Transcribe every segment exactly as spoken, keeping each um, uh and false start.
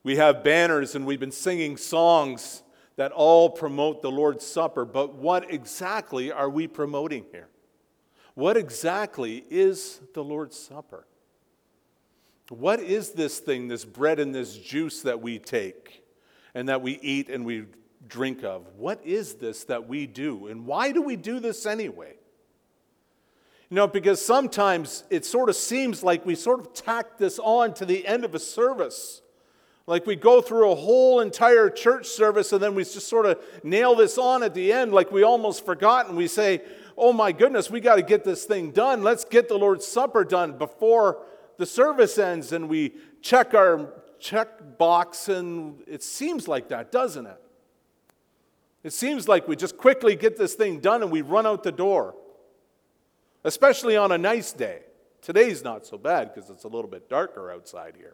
We have banners and we've been singing songs that all promote the Lord's Supper, but what exactly are we promoting here? What exactly is the Lord's Supper? What is this thing, this bread and this juice that we take and that we eat and we drink of? What is this that we do? And why do we do this anyway? You know, because sometimes it sort of seems like we sort of tack this on to the end of a service. Like we go through a whole entire church service and then we just sort of nail this on at the end like we almost forgot, and we say, oh my goodness, we got to get this thing done. Let's get the Lord's Supper done before the service ends, and we check our check box, and it seems like that, doesn't it? It seems like we just quickly get this thing done and we run out the door, especially on a nice day. Today's not so bad because it's a little bit darker outside here.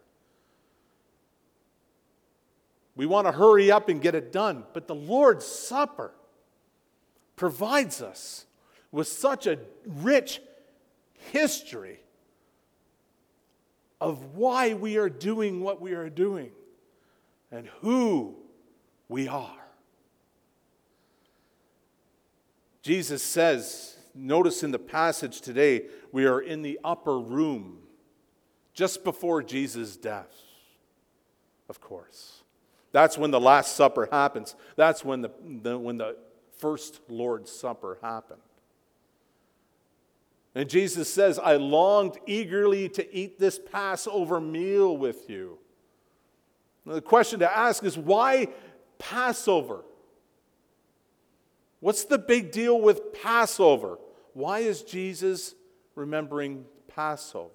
We want to hurry up and get it done, but the Lord's Supper provides us with such a rich history of why we are doing what we are doing and who we are. Jesus says, notice in the passage today, we are in the upper room just before Jesus' death, of course. That's when the Last Supper happens. That's when the, the, when the first Lord's Supper happened. And Jesus says, I longed eagerly to eat this Passover meal with you. Now, the question to ask is, why Passover? What's the big deal with Passover? Why is Jesus remembering Passover?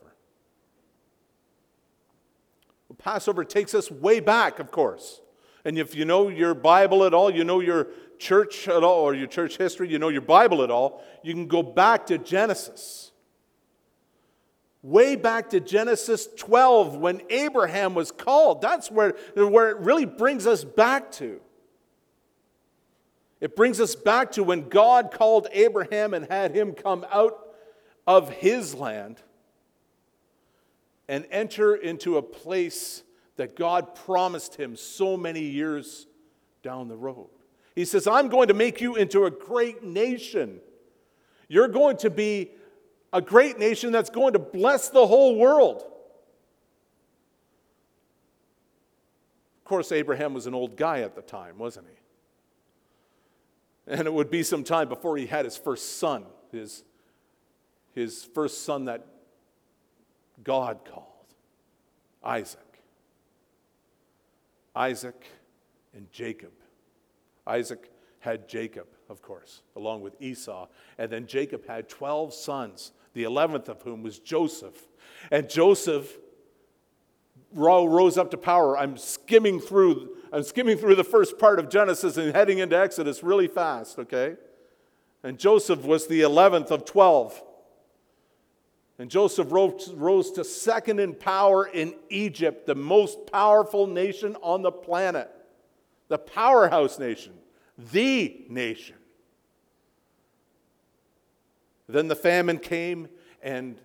Well, Passover takes us way back, of course. And if you know your Bible at all, you know your church at all, or your church history, you know your Bible at all, you can go back to Genesis. Way back to Genesis twelve, when Abraham was called. That's where, where it really brings us back to. It brings us back to when God called Abraham and had him come out of his land and enter into a place that God promised him so many years down the road. He says, I'm going to make you into a great nation. You're going to be a great nation that's going to bless the whole world. Of course, Abraham was an old guy at the time, wasn't he? And it would be some time before he had his first son, his, his first son that God called, Isaac. Isaac and Jacob. Isaac had Jacob, of course, along with Esau. And then Jacob had twelve sons, the eleventh of whom was Joseph. And Joseph rose up to power. I'm skimming through, I'm skimming through the first part of Genesis and heading into Exodus really fast, okay? And Joseph was the eleventh of twelve. And Joseph rose, rose to second in power in Egypt, the most powerful nation on the planet. The powerhouse nation. The nation. Then the famine came, and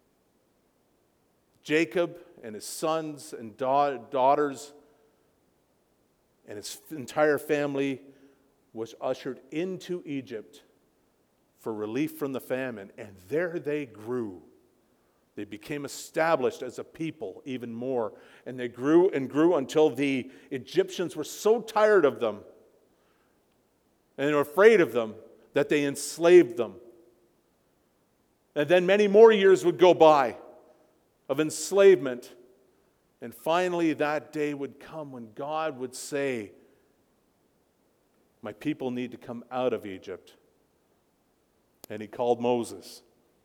Jacob and his sons and da- daughters and his entire family was ushered into Egypt for relief from the famine. And there they grew. They became established as a people even more. And they grew and grew until the Egyptians were so tired of them and they were afraid of them that they enslaved them. And then many more years would go by of enslavement. And finally that day would come when God would say, my people need to come out of Egypt. And he called Moses.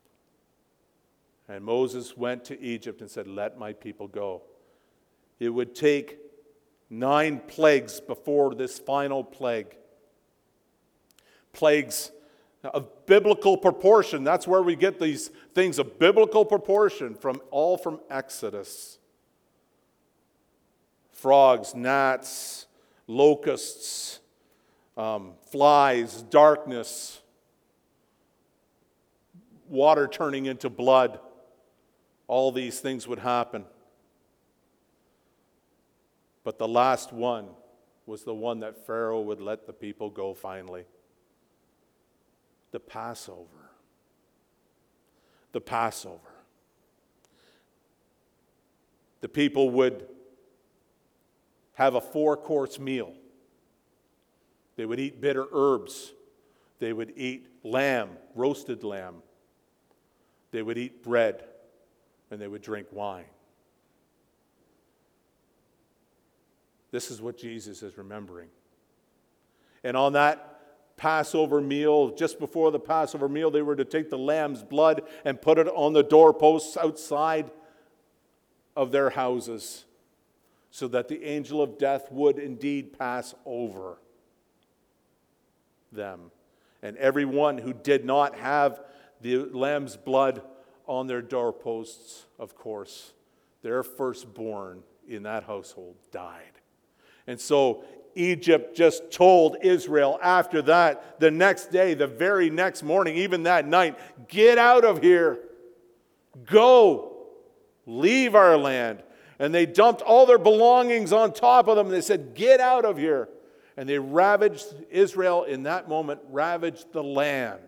And Moses went to Egypt and said, let my people go. It would take nine plagues before this final plague. Plagues of biblical proportion. That's where we get these things of biblical proportion from, all from Exodus. Frogs, gnats, locusts, um, flies, darkness, water turning into blood. All these things would happen. But the last one was the one that Pharaoh would let the people go finally. The Passover. The Passover. The people would have a four-course meal. They would eat bitter herbs. They would eat lamb, roasted lamb. They would eat bread, and they would drink wine. This is what Jesus is remembering. And on that Passover meal, just before the Passover meal, they were to take the lamb's blood and put it on the doorposts outside of their houses, so that the angel of death would indeed pass over them. And everyone who did not have the lamb's blood on their doorposts, of course, their firstborn in that household died. And so Egypt just told Israel after that, the next day, the very next morning, even that night, get out of here. Go. Leave our land. And they dumped all their belongings on top of them. And they said, get out of here. And they ravaged Israel in that moment, ravaged the land.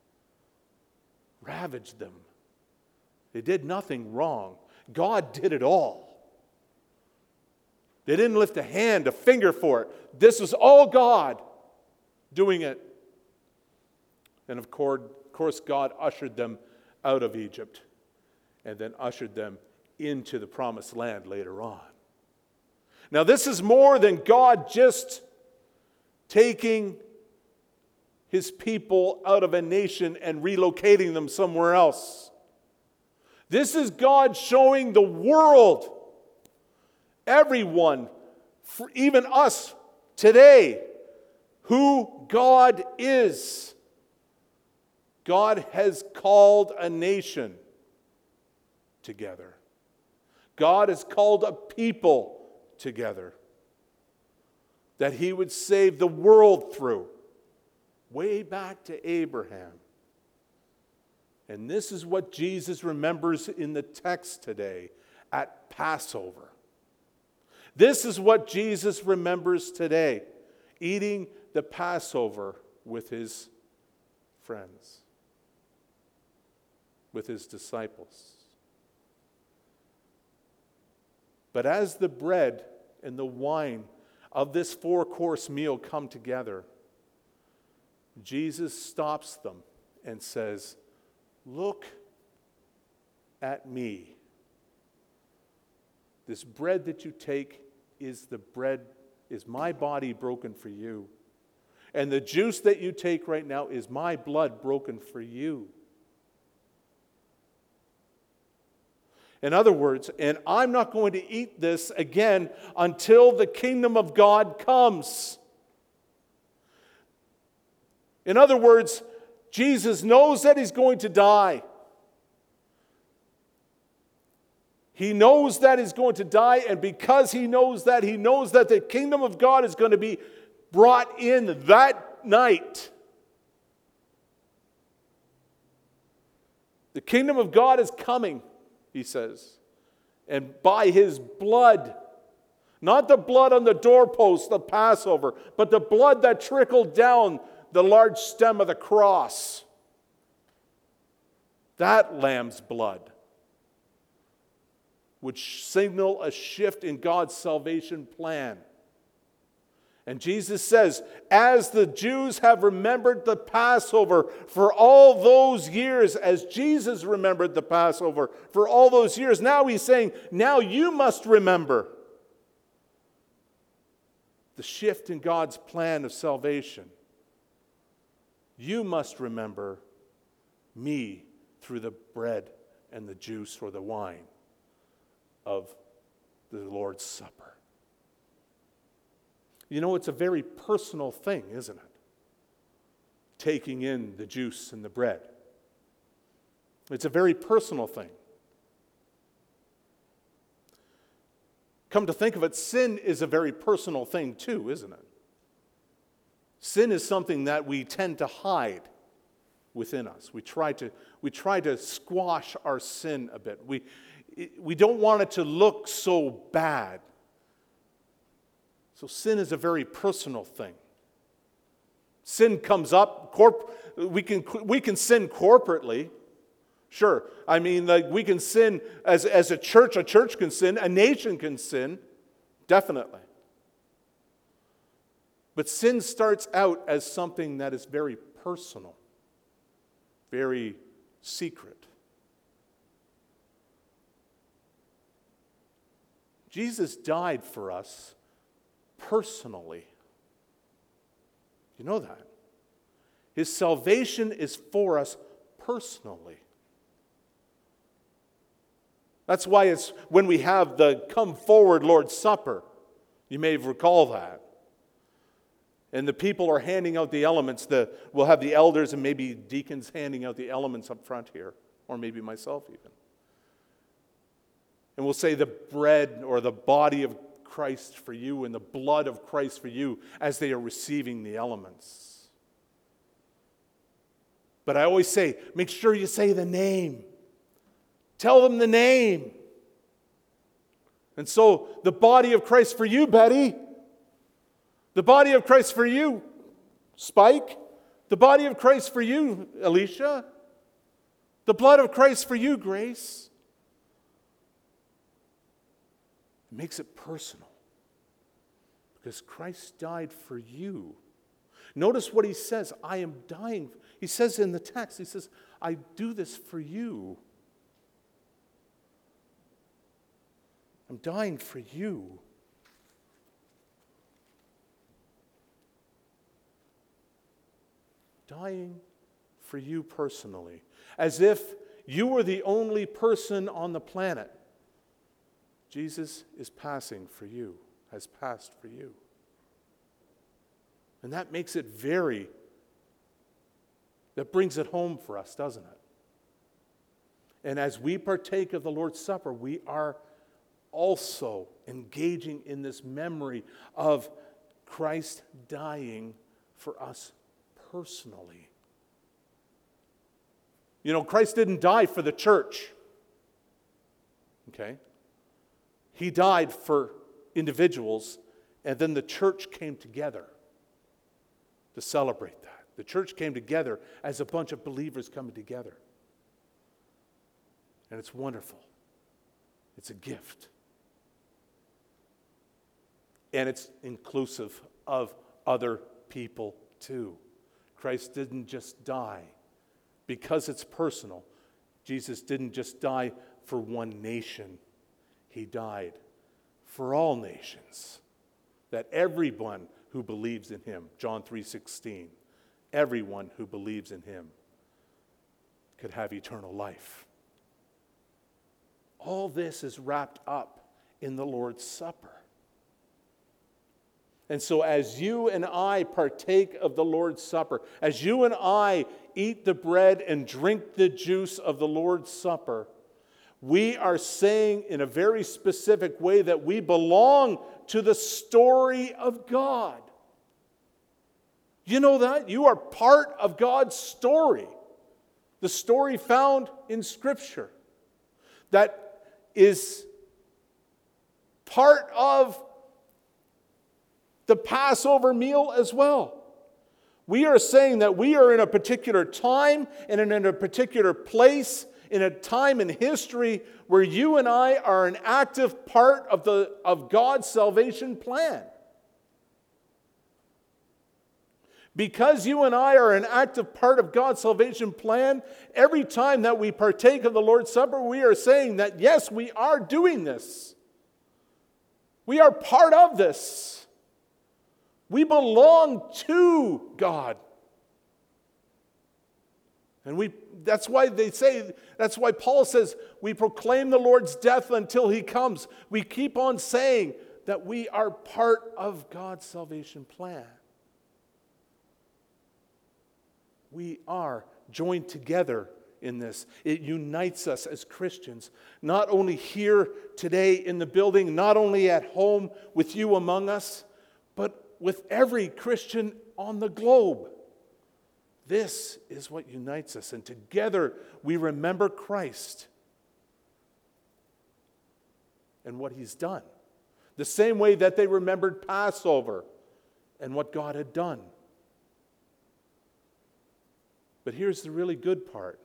Ravaged them. They did nothing wrong. God did it all. They didn't lift a hand, a finger for it. This was all God doing it. And of course, God ushered them out of Egypt and then ushered them into the promised land later on. Now, this is more than God just taking his people out of a nation and relocating them somewhere else. This is God showing the world, everyone, even us today, who God is. God has called a nation together. God has called a people together that he would save the world through, way back to Abraham. And this is what Jesus remembers in the text today at Passover. This is what Jesus remembers today, eating the Passover with his friends, with his disciples. But as the bread and the wine of this four-course meal come together, Jesus stops them and says, look at me. This bread that you take is the bread, is my body broken for you. And the juice that you take right now is my blood broken for you. In other words, and I'm not going to eat this again until the kingdom of God comes. In other words, Jesus knows that he's going to die. He knows that he's going to die, and because he knows that, he knows that the kingdom of God is going to be brought in that night. The kingdom of God is coming, he says, and by his blood, not the blood on the doorpost, the Passover, but the blood that trickled down the large stem of the cross, that lamb's blood would signal a shift in God's salvation plan. And Jesus says, as the Jews have remembered the Passover for all those years, as Jesus remembered the Passover for all those years, now he's saying, now you must remember the shift in God's plan of salvation. You must remember me through the bread and the juice or the wine of the Lord's Supper. You know, it's a very personal thing, isn't it? Taking in the juice and the bread. It's a very personal thing. Come to think of it, sin is a very personal thing too, isn't it? Sin is something that we tend to hide within us. We try to, we try to squash our sin a bit. We, we don't want it to look so bad. So sin is a very personal thing. Sin comes up, corp- we can we can sin corporately. Sure. I mean, like we can sin as, as a church, a church can sin, a nation can sin, definitely. But sin starts out as something that is very personal, very secret. Jesus died for us personally. You know that? His salvation is for us personally. That's why it's when we have the Come Forward Lord's Supper. You may recall that. And the people are handing out the elements. The, we'll have the elders and maybe deacons handing out the elements up front here. Or maybe myself even. And we'll say the bread or the body of Christ for you and the blood of Christ for you as they are receiving the elements. But I always say, make sure you say the name. Tell them the name. And so, the body of Christ for you, Betty. The body of Christ for you, Spike. The body of Christ for you, Alicia. The blood of Christ for you, Grace. It makes it personal. Because Christ died for you. Notice what he says, I am dying. He says in the text, he says, I do this for you. I'm dying for you. Dying for you personally. As if you were the only person on the planet. Jesus is passing for you, has passed for you. And that makes it very, that brings it home for us, doesn't it? And as we partake of the Lord's Supper, we are also engaging in this memory of Christ dying for us personally. You know, Christ didn't die for the church. Okay? He died for individuals, and then the church came together to celebrate that. The church came together as a bunch of believers coming together. And it's wonderful. It's a gift. And it's inclusive of other people too. Christ didn't just die because it's personal. Jesus didn't just die for one nation. He died for all nations. That everyone who believes in him, John three sixteen, everyone who believes in him could have eternal life. All this is wrapped up in the Lord's Supper. And so as you and I partake of the Lord's Supper, as you and I eat the bread and drink the juice of the Lord's Supper, we are saying in a very specific way that we belong to the story of God. You know that? You are part of God's story. The story found in Scripture that is part of the Passover meal as well. We are saying that we are in a particular time and in a particular place, in a time in history where you and I are an active part of, the, of God's salvation plan. Because you and I are an active part of God's salvation plan, every time that we partake of the Lord's Supper, we are saying that, yes, we are doing this. We are part of this. We belong to God. And we that's why they say, that's why Paul says, we proclaim the Lord's death until he comes. We keep on saying that we are part of God's salvation plan. We are joined together in this. It unites us as Christians, not only here today in the building, not only at home with you among us, but with every Christian on the globe. This is what unites us, and together we remember Christ and what he's done. the same way that they remembered Passover and what God had done. But here's the really good part.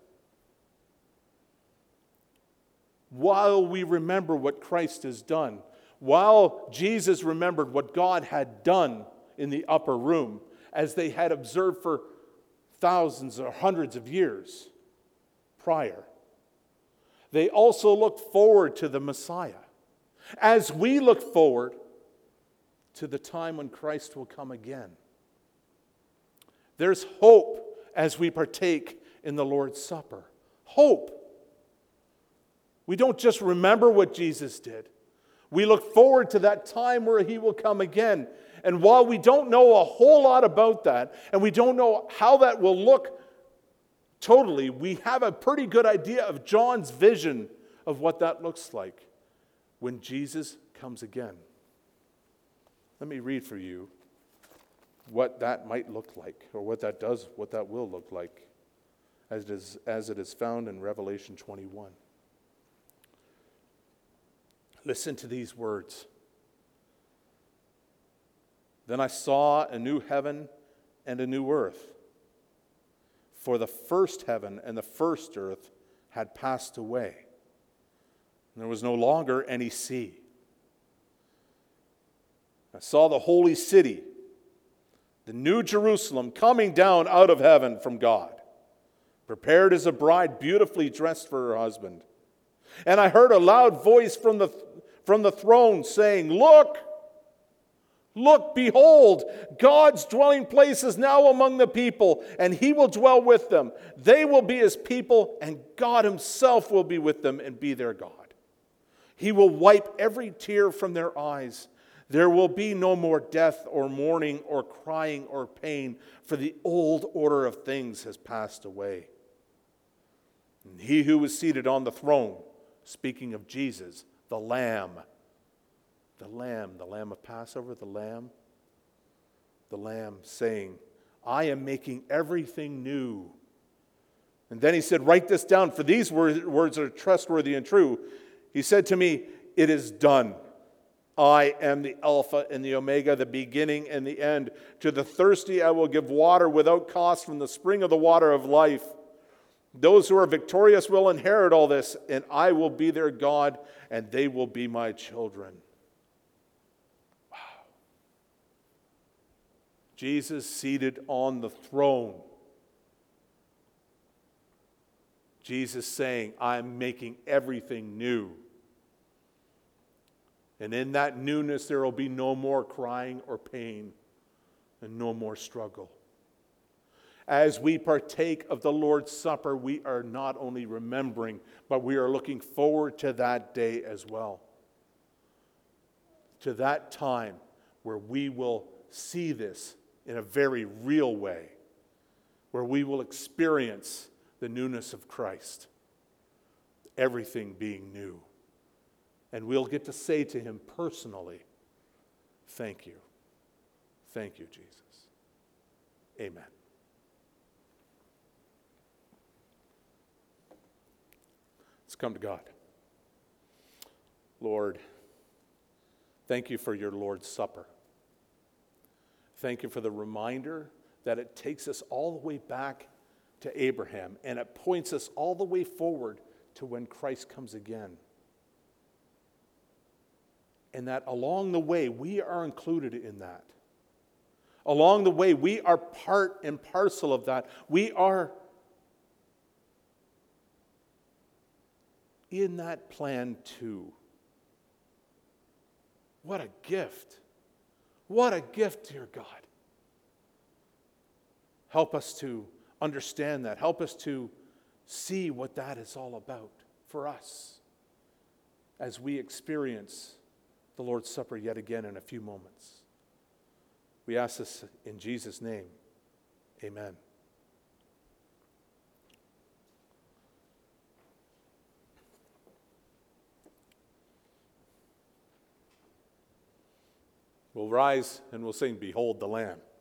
While we remember what Christ has done, while Jesus remembered what God had done in the upper room, as they had observed for thousands or hundreds of years prior, they also looked forward to the Messiah, as we look forward to the time when Christ will come again. There's hope as we partake in the Lord's Supper. Hope. We don't just remember what Jesus did. We look forward to that time where he will come again. And while we don't know a whole lot about that, and we don't know how that will look totally, we have a pretty good idea of John's vision of what that looks like when Jesus comes again. Let me read for you what that might look like, or what that does, what that will look like, as it is, as it is found in Revelation twenty-one. Listen to these words. Then I saw a new heaven and a new earth. For the first heaven and the first earth had passed away. And there was no longer any sea. I saw the holy city, the new Jerusalem, coming down out of heaven from God, prepared as a bride beautifully dressed for her husband. And I heard a loud voice from the, from the throne saying, Look! Look, behold, God's dwelling place is now among the people, and he will dwell with them. They will be his people, and God himself will be with them and be their God. He will wipe every tear from their eyes. There will be no more death or mourning or crying or pain, for the old order of things has passed away. And he who was seated on the throne, speaking of Jesus, the Lamb, The Lamb, the Lamb of Passover, the Lamb, the Lamb saying, I am making everything new. And then he said, write this down, for these words are trustworthy and true. He said to me, it is done. I am the Alpha and the Omega, the beginning and the end. To the thirsty I will give water without cost from the spring of the water of life. Those who are victorious will inherit all this, and I will be their God, and they will be my children. Jesus seated on the throne. Jesus saying, I'm making everything new. And in that newness, there will be no more crying or pain and no more struggle. As we partake of the Lord's Supper, we are not only remembering, but we are looking forward to that day as well. To that time where we will see this in a very real way, where we will experience the newness of Christ, everything being new. And we'll get to say to him personally, thank you. Thank you, Jesus. Amen. Let's come to God. Lord, thank you for your Lord's Supper. Thank you for the reminder that it takes us all the way back to Abraham, and it points us all the way forward to when Christ comes again. And that along the way, we are included in that. Along the way, we are part and parcel of that. We are in that plan too. What a gift. What a gift, dear God. Help us to understand that. Help us to see what that is all about for us as we experience the Lord's Supper yet again in a few moments. We ask this in Jesus' name. Amen. We'll rise and we'll sing, Behold the Lamb.